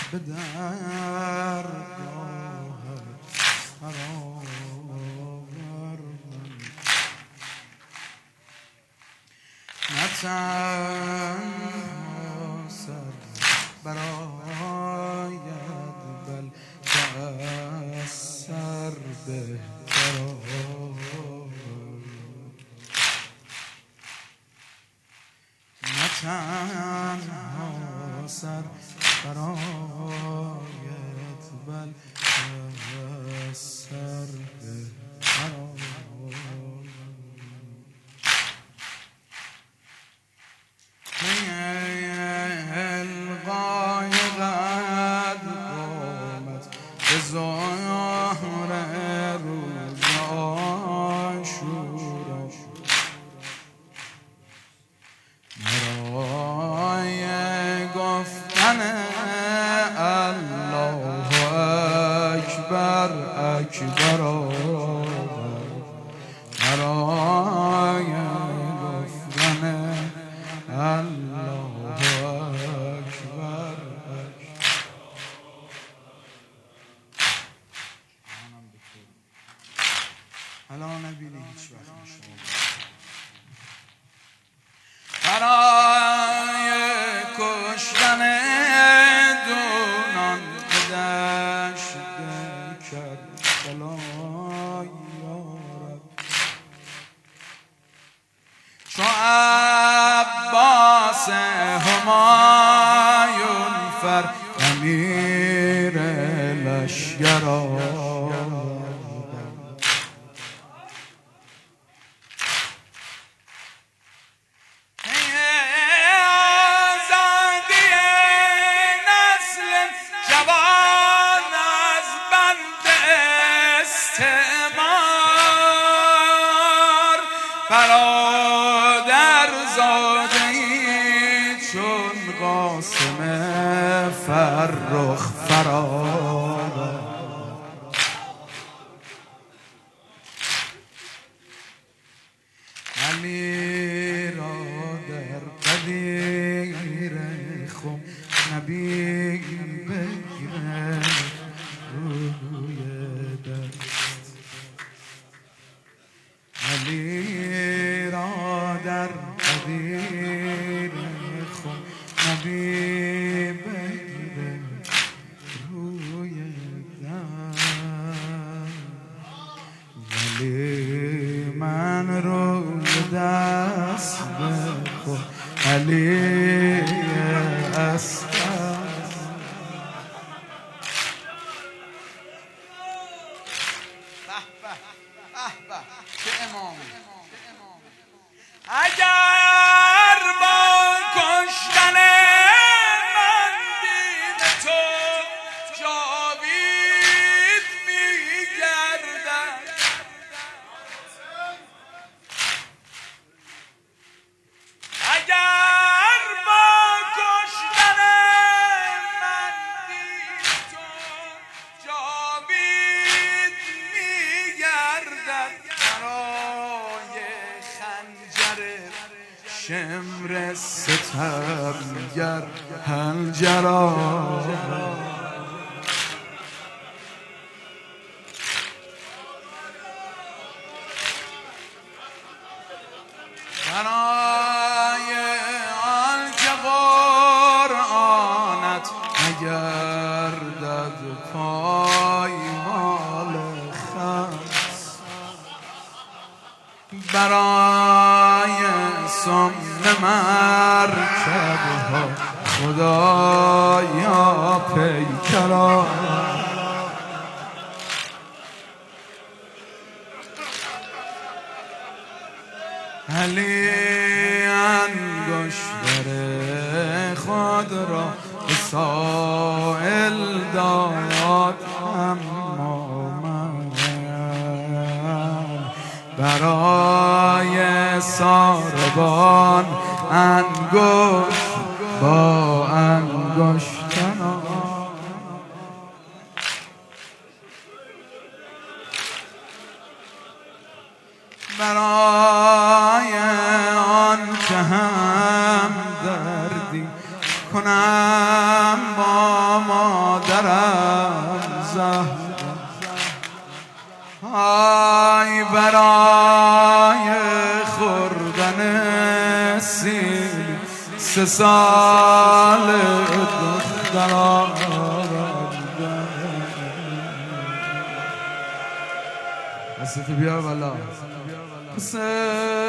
به درگاه سرآور من، نه تنها سر براید بلکه از سر بهتر نه تنها سر برایت بلکه از سر بهتر القای قد قامت به ظهر روز عاشورا، برای گفتن الله اکبر اکبر برای گفتن الله اکبر الان نبینی هیچ وقت شما برای کشتن دونان به دشت کربلا یارب، چو عباس همایون فر امیر لشکر برادر زاده‌ای چون قاسم فرخ فرار، علی را در قدیر خم نبی بگیره روی دست، علی را در قدیر خم نبی بگیره روی دست، ولی من روی دست بخور علی اصغر. چه امامی اگر با کشتن من دین تو جاوید میگردد، اگر با کشتن من دین تو جاوید میگردد، برای خنجر شمر ستمگر هنجرا برای آنکه قرآنت نگردد پایمال خس، برای سمن مرکبها خدایا پیکرا، علی انگشتر خود را به سائل داد، اما من برای ساربان انگشت با انگشتن برای آن که هم دردی کنم با ما دخترم زهرا، آی برای خوردن سیب 3 سال دخترم. دستتو بیار بالا.